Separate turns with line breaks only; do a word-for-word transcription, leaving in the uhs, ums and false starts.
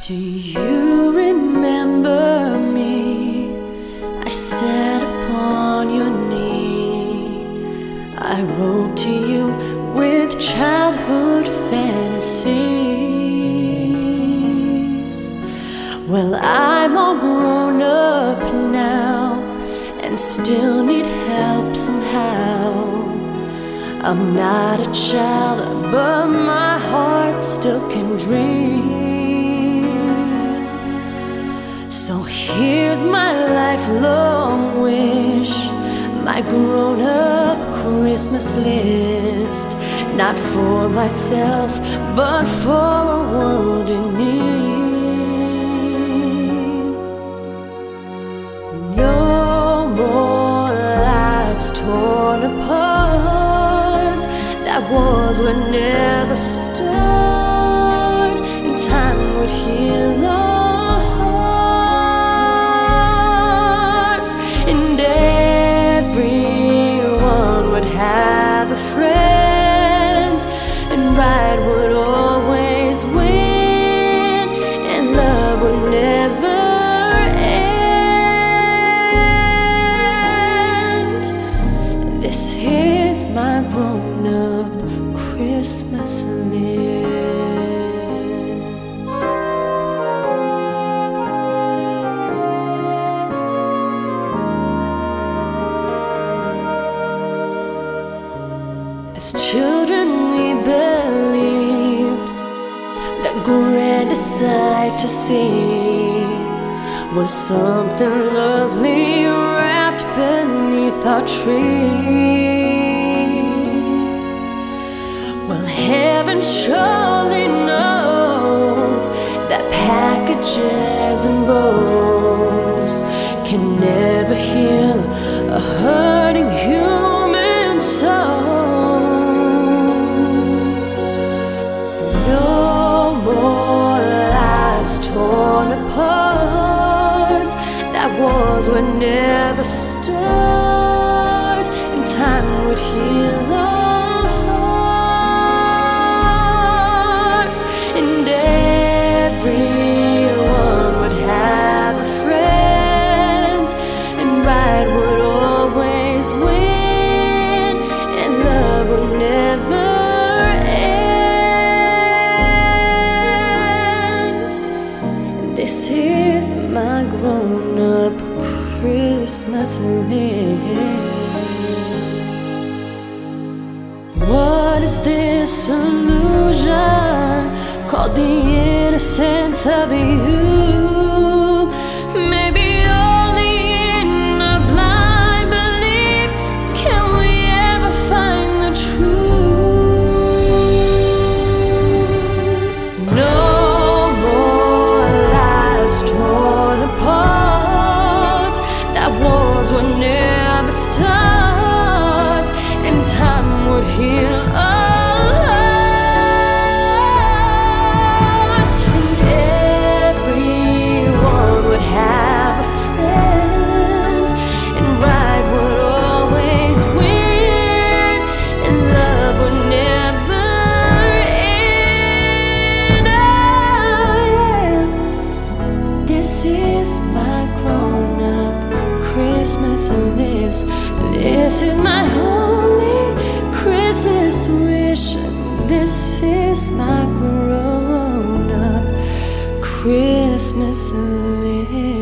Do you remember me? I sat upon your knee. I wrote to you with childhood fantasies. Well, I'm all grown up now and still need help somehow. I'm not a child, but my heart still can dream. So here's my lifelong wish, my grown-up Christmas list. Not for myself, but for a world in need. No more lives torn apart. That wars would never start, and time would heal our hearts, and everyone would have a friend, and right would always win, and love would never end. This is my grown-up Christmas list. As children we believed the grandest sight to see was something lovely wrapped beneath our tree. Well, heaven surely knows that packages and bows can never heal a hurting human soul. No more lives torn apart. That wars would never start, and time would heal our hearts, and everyone would have a friend, and right would always win, and love would never end. This is my grown-up Christmas list. What is this illusion called the innocence of you? Maybe only in a blind belief can we ever find the truth. No more lives torn apart. That wars would never start, and time would heal our hearts, and everyone would have a friend, and right would always win, and love would never end. Oh, yeah. This is my grown-up Christmas list. This is my only Christmas wish. This is my grown-up Christmas list.